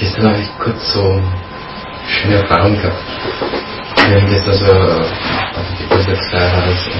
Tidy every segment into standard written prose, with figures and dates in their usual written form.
Gestern habe ich kurz so eine schöne Erfahrung gehabt. Wir haben gestern so die Geburtstagsfeier war das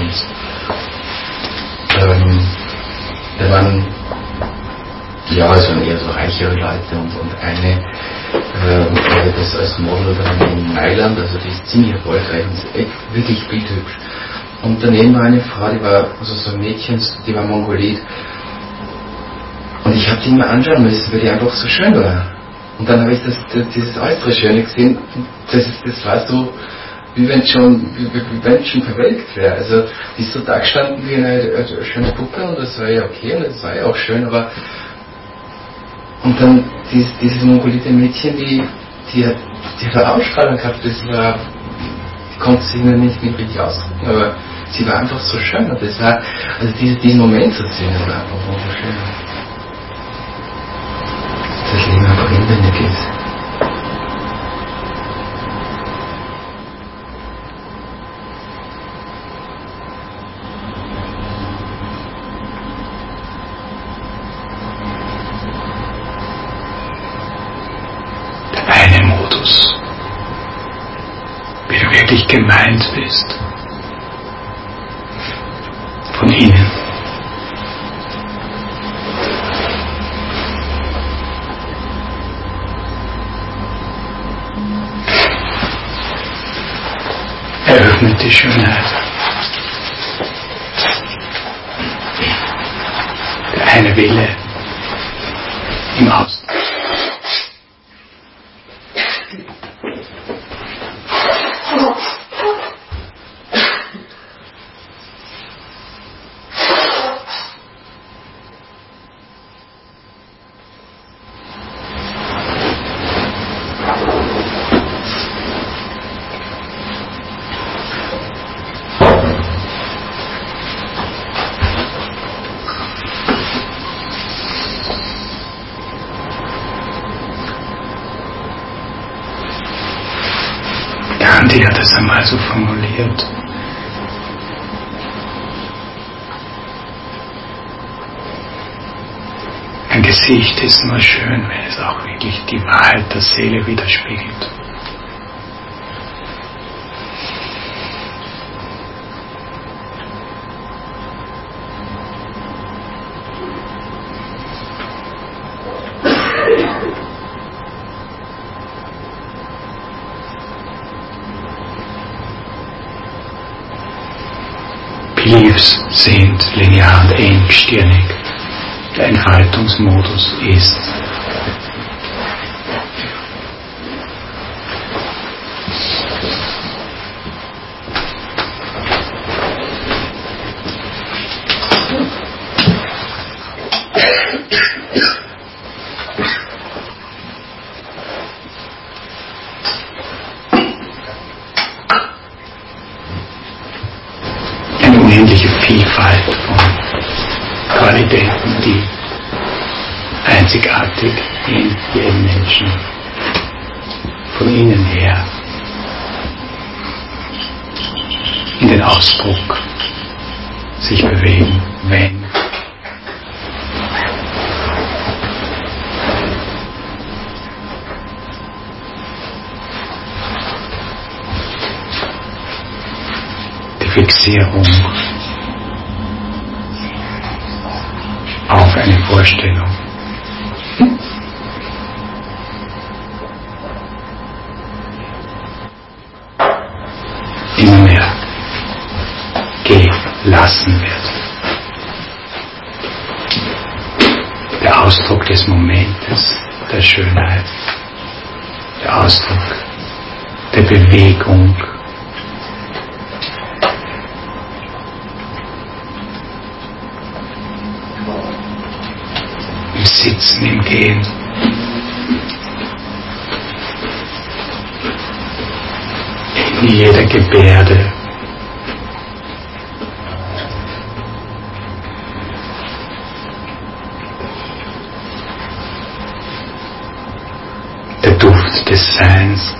und da waren es waren eher so reichere Leute und eine das als Model dann in Mailand, also die ist ziemlich erfolgreich und ist echt wirklich bildhübsch. Und daneben war eine Frau, die war also so ein Mädchen, die war Mongolit. Und ich habe die mal anschauen müssen, weil die einfach so schön war. Und dann habe ich dieses äußere Schöne gesehen, das war so, wie wenn es schon verwelkt wäre. Also die ist so da gestanden wie eine schöne Puppe und das war ja okay und das war ja auch schön, aber und dann dieses mongolite Mädchen, die hat eine Ausstrahlung gehabt, die konnte sich nicht richtig ausdrücken, aber sie war einfach so schön und das war, also diesen Moment zu sehen, das war einfach wunderschön. Das Leben einfach inwendig ist. Der eine Modus, wie du wirklich gemeint bist, von innen. Eröffnet die Schönheit. Der eine Wille im Außen. Gandhi hat es einmal so formuliert. Ein Gesicht ist nur schön, wenn es auch wirklich die Wahrheit der Seele widerspiegelt. Beliefs sind linear und engstirnig. Der Entfaltungsmodus ist eine unendliche Vielfalt von Qualitäten, die einzigartig in jedem Menschen von innen her in den Ausdruck sich bewegen, wenn die Fixierung auf eine Vorstellung immer mehr gelassen wird. Der Ausdruck des Momentes, der Schönheit, der Ausdruck der Bewegung, im Sitzen, im Gehen, in jeder Gebärde, der Duft des Seins,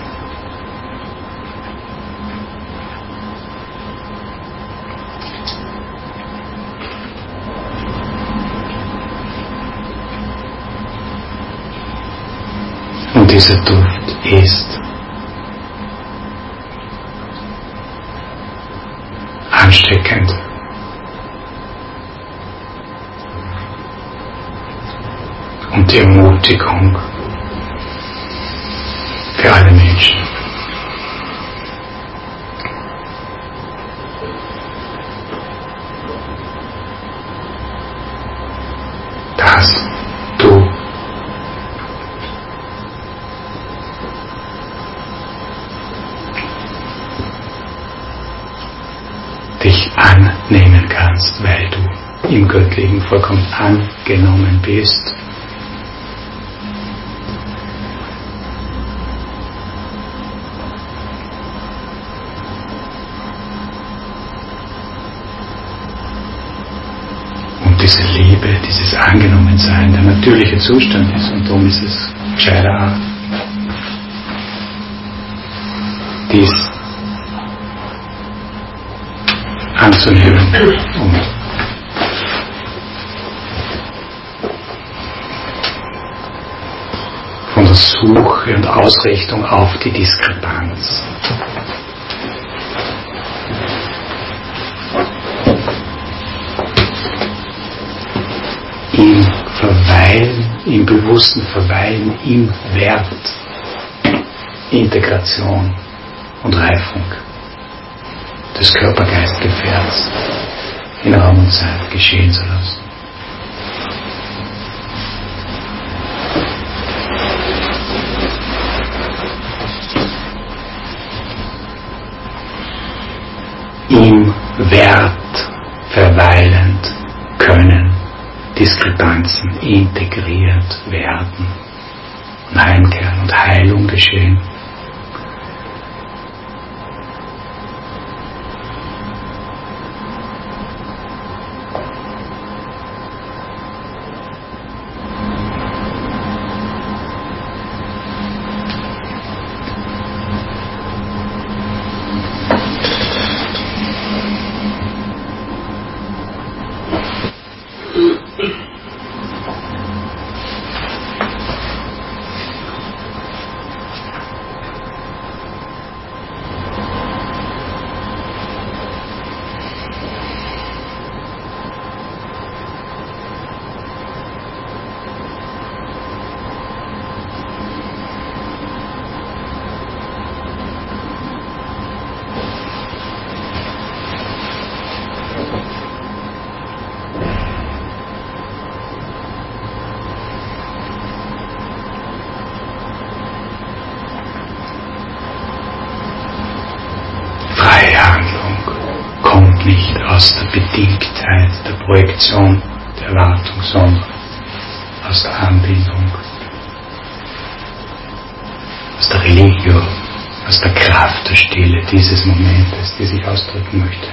Und dieser Duft ist ansteckend. Und die Ermutigung für alle Menschen. Dass du dich annehmen kannst, weil du im Göttlichen vollkommen angenommen bist. Diese Liebe, dieses Angenommensein, der natürliche Zustand ist, und darum ist es gescheiter, dies anzunehmen und von der Suche und Ausrichtung auf die Diskrepanz. Im Verweilen, im bewussten Verweilen, im Wert, Integration und Reifung des Körper-Geist-Gefährts in Raum und Zeit geschehen zu lassen. Im Wert verweilend können Diskrepanzen integriert werden und heimkehren und Heilung geschehen. Nicht aus der Bedingtheit, der Projektion, der Erwartung, sondern aus der Anbindung, aus der Religio, aus der Kraft der Stille dieses Momentes, die sich ausdrücken möchte.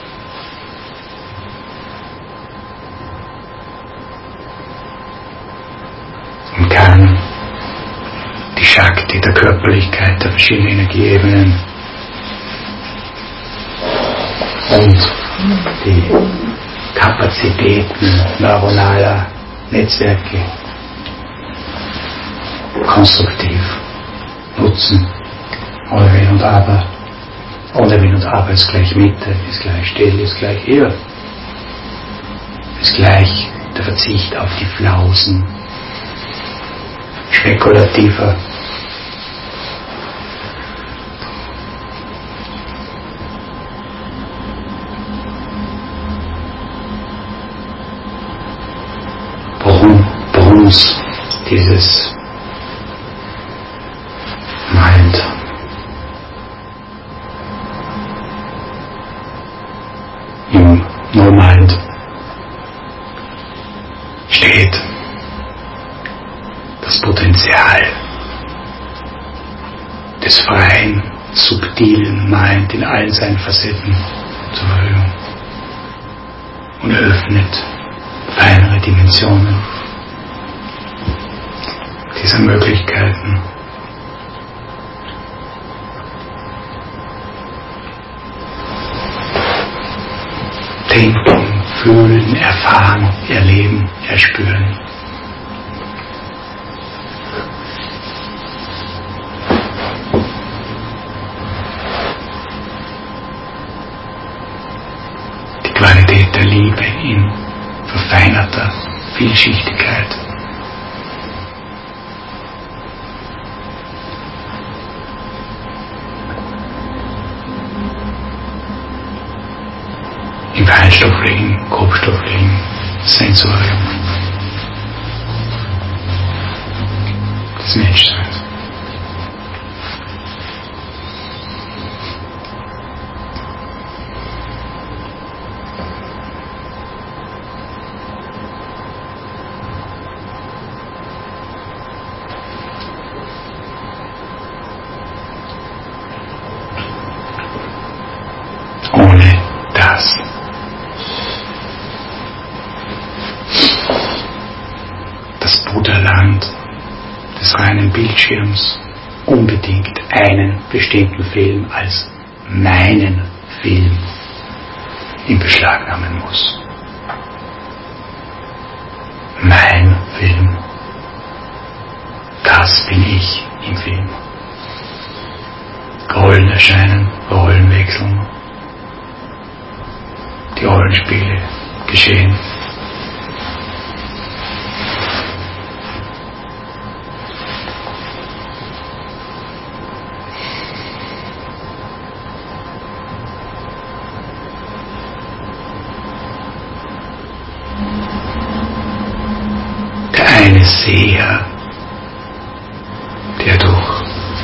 Und kann die Shakti der Körperlichkeit der verschiedenen Energieebenen und die Kapazitäten neuronaler Netzwerke konstruktiv nutzen. Ohne Wenn und Aber. Ohne Wenn und Aber ist gleich Mitte, ist gleich Still, ist gleich hier. Ist gleich der Verzicht auf die Flausen spekulativer dieses Mind. Im No-Mind steht das Potenzial des freien, subtilen Mind in allen seinen Facetten zur Verfügung und eröffnet feinere Dimensionen dieser Möglichkeiten. Denken, fühlen, erfahren, erleben, erspüren. Farbe in verfeinerter Vielschichtigkeit. Im feinstofflichen, grobstofflichen Sensorium des Menschseins. Ohne das Buddha-Land des reinen Bildschirms unbedingt einen bestimmten Film als meinen Film in Beschlag nehmen muss. Mein Film. Das bin ich im Film. Rollen erscheinen, Rollen wechseln. Die Rollenspiele geschehen. Der eine Seher, der durch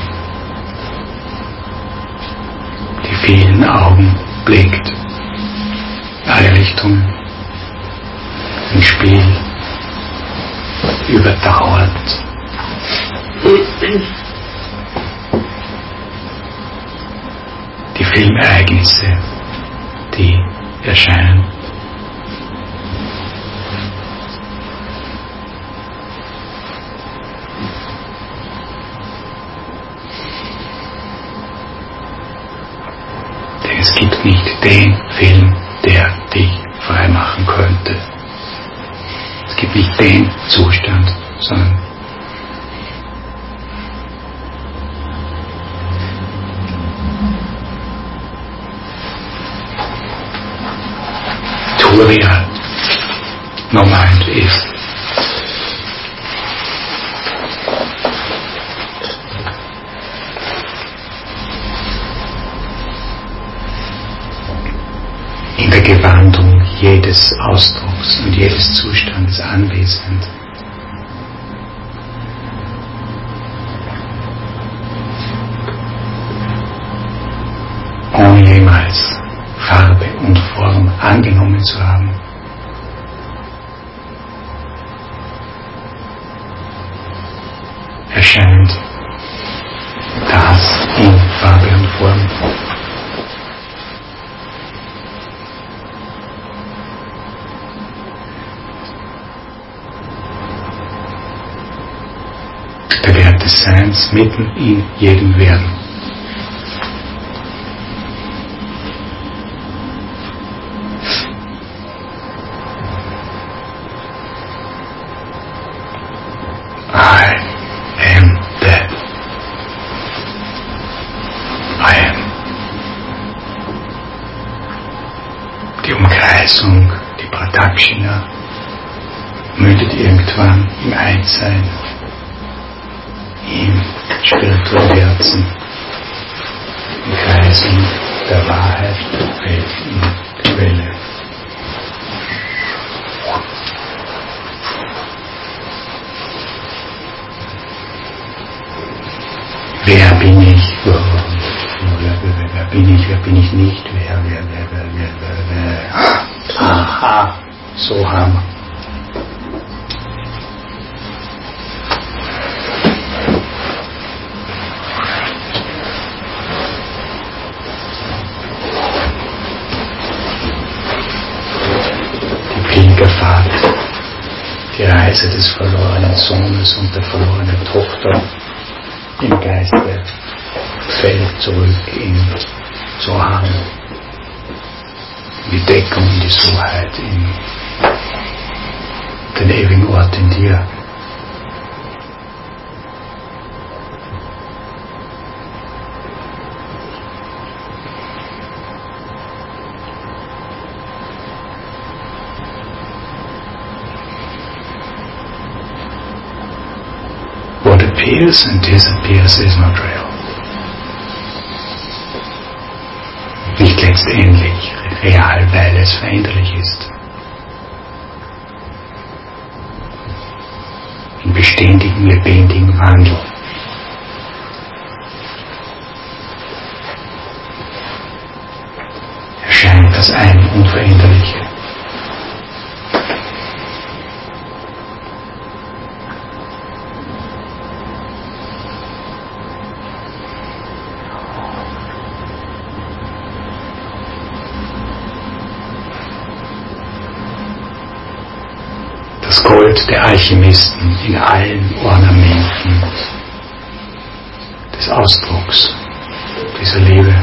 die vielen Augen blickt, alle Richtungen, ein Spiel überdauert. Die Filmereignisse, die erscheinen. Denn es gibt nicht den Film, der dich frei machen könnte. Es gibt nicht den Zustand, sondern Turiya no mind ist. In der Gewandung jedes Ausdrucks und jedes Zustandes anwesend. Ohne jemals Farbe und Form angenommen zu haben. Erscheint das in Farbe und Form. Der Wert des Seins mitten in jedem Werden. I am that. I am. Die Umkreisung, die Pradakshina, mündet irgendwann im Einssein, im spirituellen Herzen, im Kreisen der Wahrheit, fällt in Quelle. Wer bin ich? Wer bin ich? Wer bin ich nicht? Wer? Aha, so haben wir. Die Pilgerfahrt, die Reise des verlorenen Sohnes und der verlorenen Tochter im Geiste fällt zurück in Soham, die Deckung in die Soheit, in den ewigen Ort in dir. appears and disappears is not real. Nicht letztendlich real, weil es veränderlich ist. Im beständigen, lebendigen Wandel. Erscheint das ein Unveränderliche. Das Gold der Alchemisten in allen Ornamenten des Ausdrucks dieser Liebe.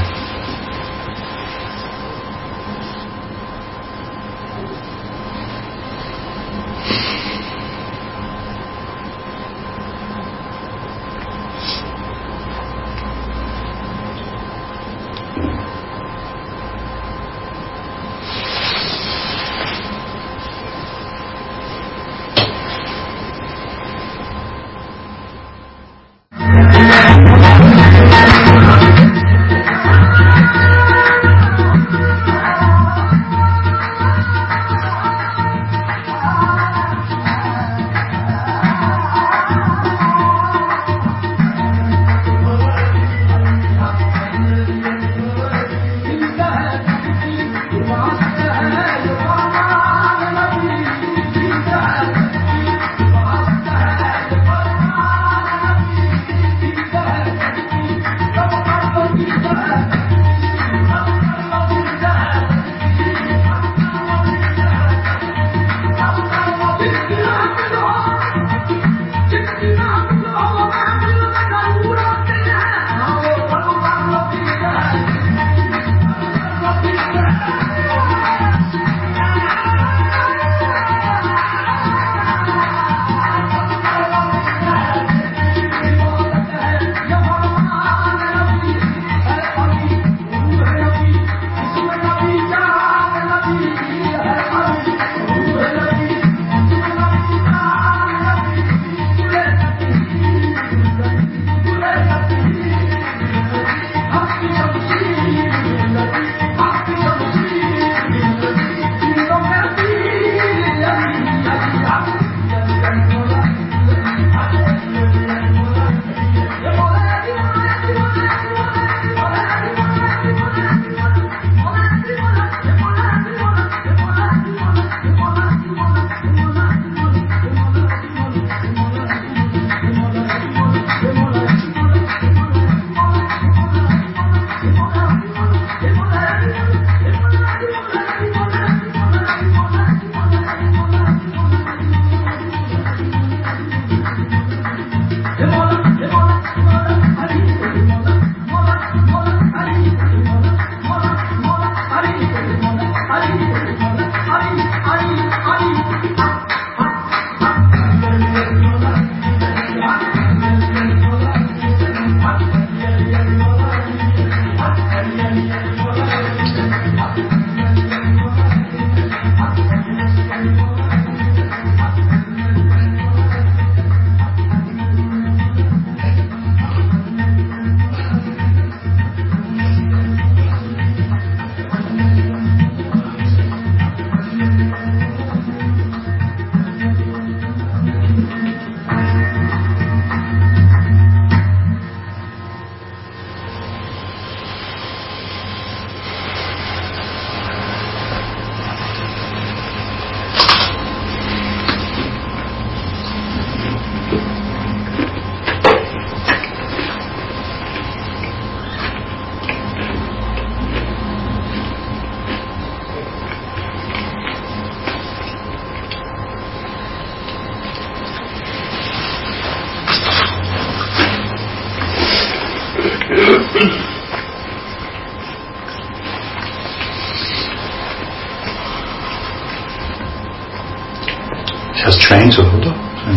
Das heißt Schweinsohr, oder?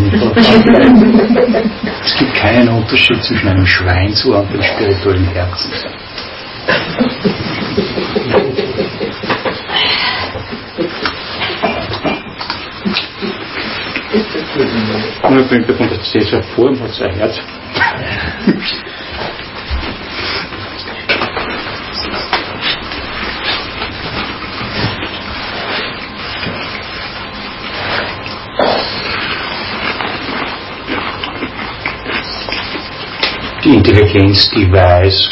Es gibt keinen Unterschied zwischen einem Schweinsohr und dem spirituellen Herzen. Unabhängig davon, dass das jetzt eine Form hat, so ein Herz. Die Intelligenz, die weiß,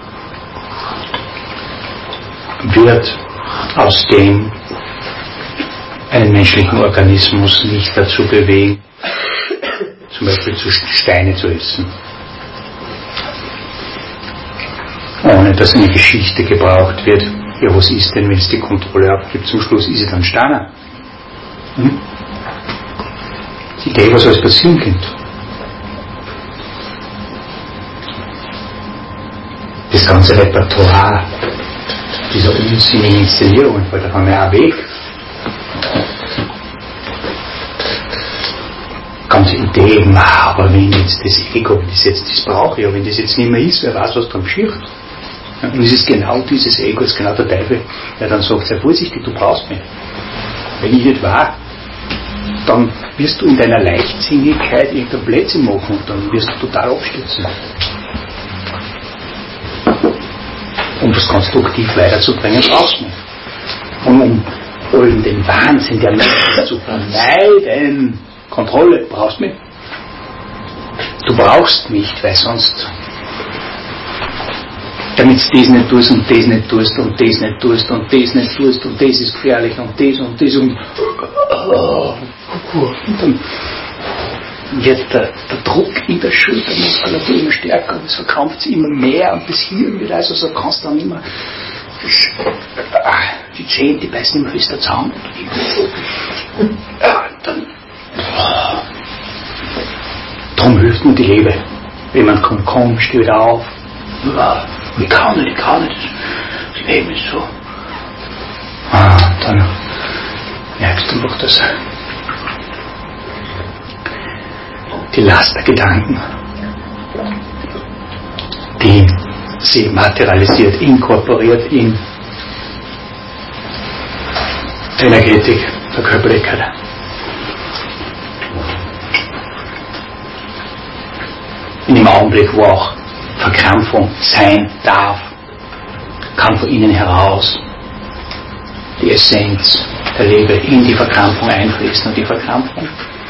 wird aus dem einen menschlichen Organismus nicht dazu bewegen, zum Beispiel Steine zu essen. Ohne dass eine Geschichte gebraucht wird. Ja, was ist denn, wenn es die Kontrolle abgibt? Zum Schluss ist es dann Steiner. Die Idee, was alles passieren könnte. Das ganze Repertoire dieser unsinnigen Inszenierung, weil da haben wir auch Weg. Ganze Idee, aber wenn jetzt das Ego, wenn das jetzt das brauche ich, wenn das jetzt nicht mehr ist, wer weiß, was dran schirrt. Und es ist genau dieses Ego, es ist genau der Teufel, der dann sagt, sei vorsichtig, du brauchst mich. Wenn ich nicht war, dann wirst du in deiner Leichtsinnigkeit irgendein Blödsinn machen und dann wirst du total abstürzen. Um das konstruktiv weiterzubringen, brauchst du nicht. Und um den Wahnsinn der Menschen zu vermeiden, Kontrolle, brauchst du mich. Du brauchst mich, weil sonst, damit du das nicht tust und das nicht tust und das nicht tust und das nicht tust und das ist gefährlich und das und dann wird der Druck in der Schultermuskulatur immer stärker und es verkrampft sich immer mehr und das Hirn wird also so, kannst du dann immer die Zähne, die beißen immer fester zusammen und dann darum hilft mir die Liebe. Jemand kommt, komm, steh wieder auf. Ich kann nicht. Das Leben ist so. Dann merkst du einfach, dass die Last der Gedanken, die sie materialisiert, inkorporiert in der Energetik der Körperlichkeit. In dem Augenblick, wo auch Verkrampfung sein darf, kann von innen heraus die Essenz der Liebe in die Verkrampfung einfließen und die Verkrampfung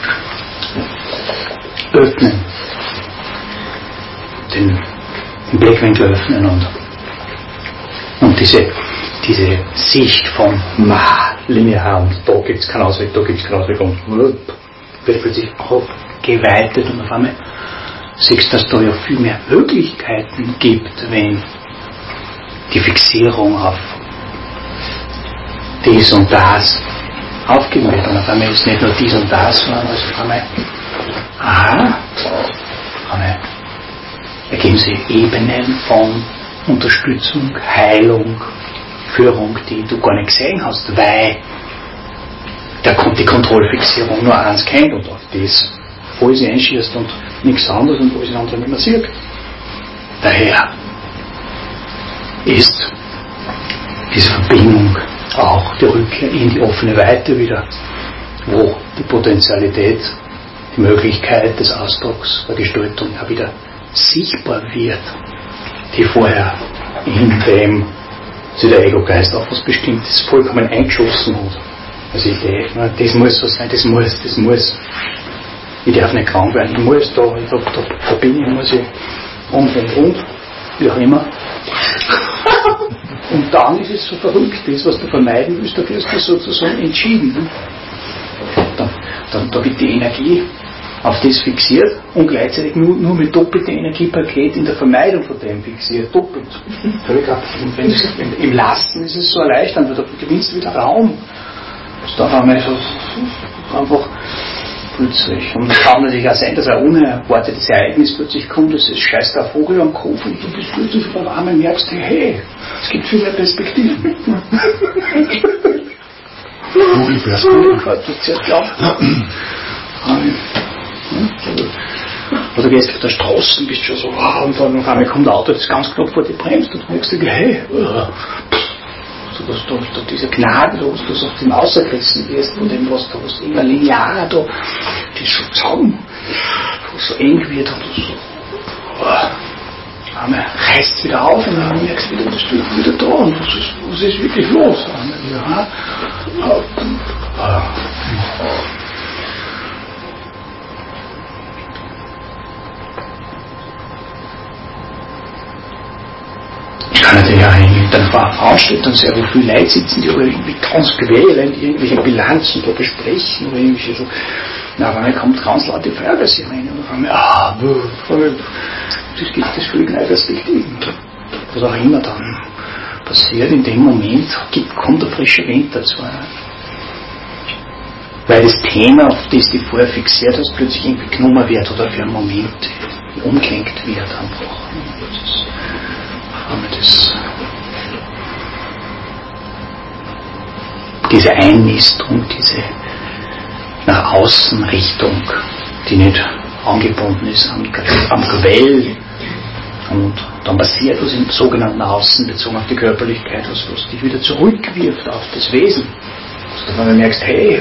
öffnen, den Blickwinkel öffnen und diese Sicht von linear und da gibt es keinen Ausweg und wird plötzlich geweitet und auf einmal siehst, dass da ja viel mehr Möglichkeiten gibt, wenn die Fixierung auf dies und das aufgeben wird. Und auf einmal ist nicht nur dies und das, sondern auf einmal ergeben sich Ebenen von Unterstützung, Heilung, Führung, die du gar nicht gesehen hast, weil die Kontrollfixierung nur eins kennt und auf das voll sie einschießt und nichts anderes und wo sie andere nicht mehr sieht. Daher ist diese Verbindung auch die Rückkehr in die offene Weite wieder, wo die Potentialität, die Möglichkeit des Ausdrucks, der Gestaltung ja wieder sichtbar wird, die vorher in dem sich der Ego-Geist auf was Bestimmtes vollkommen eingeschossen hat. Also Idee, das muss so sein, das muss. Ich darf nicht krank werden, ich muss da verbinden, muss ich und, wie auch immer. Und dann ist es so verrückt, das, was du vermeiden willst, dafür ist das sozusagen entschieden. Da wird die Energie auf das fixiert und gleichzeitig nur mit doppeltem Energiepaket in der Vermeidung von dem fixiert, doppelt. Und im Lassen ist es so erleichternd, weil du gewinnst wieder Raum. Da haben wir so einfach plötzlich. Und es kann natürlich auch sein, dass ein unerwartetes Ereignis plötzlich kommt, dass es scheißt der Vogel am Kopf und du bist plötzlich auf einmal merkst, hey, es gibt viel mehr Perspektiven. Vogelperspektiven. Du zuerst glaubst. Oder gehst auf der Straße und bist schon so, und dann auf einmal kommt ein Auto, das ganz knapp vor dir bremst und du merkst dir, hey, so dass du diese Gnade hast, dass du aus dem ausgerissen wirst von dem, was du hast, immer linearer da das so zusammen, so eng wird und so. Einmal reißt es wieder auf und dann merkst du wieder, das Stück wieder da und was ist wirklich los? Ja. Ich kann natürlich auch in der Veranstaltung sehr, wo viele Leute sitzen, die aber irgendwie ganz quälend irgendwelche Bilanzen da besprechen oder irgendwie so. Na, auf einmal kommt ganz laut die Feuerwehrsiren und auf einmal, das gibt das Gefühl, das liegt irgendwo. Was auch immer dann passiert, in dem Moment kommt der frische Wind dazu. Weil das Thema, auf das du vorher fixiert hast, plötzlich irgendwie genommen wird oder für einen Moment umgelenkt wird einfach. Diese Einnistung, diese nach außen Richtung, die nicht angebunden ist am Quell, und dann passiert was im sogenannten Außen bezogen auf die Körperlichkeit, was dich wieder zurückwirft auf das Wesen. Dass du dann merkst, hey,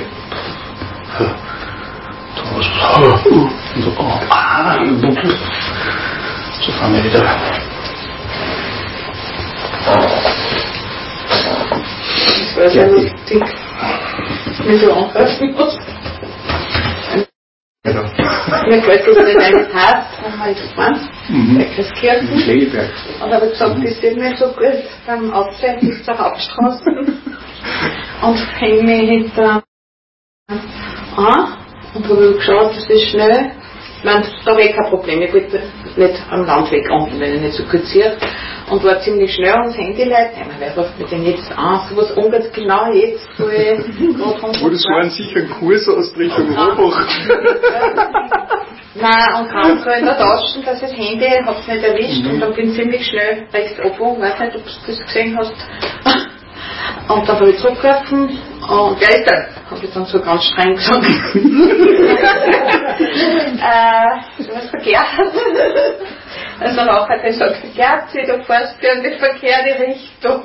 so fahren wir wieder. Das war sehr lustig, wie du angreifen musst. Genau. Mir gefällt das in einem Haus, haben wir gefahren, bei Christkirchen. Und habe gesagt, das ist nicht so gut beim Aufzeigen bis zur Hauptstraße. Und hänge mich hinter an und habe geschaut, das ist schnell. Ich meine, da habe ich kein Problem, ich wollte nicht am Landweg angeln, wenn ich nicht so kurz sehe. Und war ziemlich schnell ans Handy leiten. Ja, wer ruft mit dem jetzt an? So was ungefähr genau jetzt, wo ich gerade das war sicher ein Kurs aus Richtung Rohrbach. Nein, und kam so in der Tasche, dass das Handy hat es nicht erwischt und dann bin ich ziemlich schnell rechts abgewogen, weiß nicht, ob du das gesehen hast. Und dann habe ich zurückgerufen und wer ist da? Habe ich dann so ganz streng gesagt. Du hast verkehrt. Also auch hat er gesagt, verkehrt sie, du fährst in die verkehrte Richtung.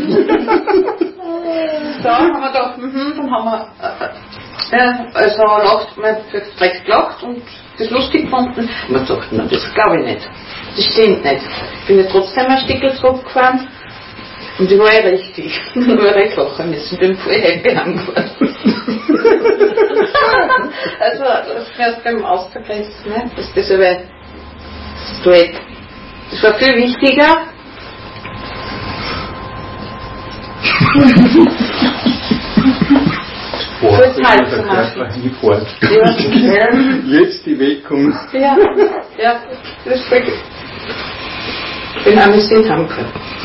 So, haben wir gedacht, dann haben wir also lacht, man hat direkt gelacht und das lustig gefunden. Und man sagt, nein, das glaube ich nicht. Das stimmt nicht. Ich bin ja trotzdem ein Stückchen zurückgefahren und ich war ja richtig. Nur recht lachen müssen, bin voll happy heimgefahren. Also das wäre beim Austergrenzen, ne? Das ist aber straight. Das war viel wichtiger. Fürs Halt zu machen. Ja. Jetzt die Weckung. Ja, das ist wirklich. Ich bin amüsiert heimgefahren.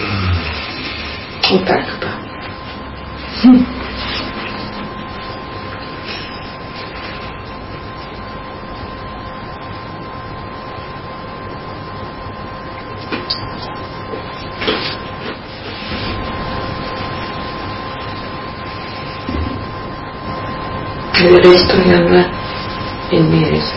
Und dankbar. Die Richtung ja nur in mir ist.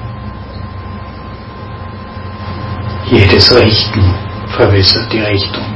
Jedes Richten verwässert die Richtung.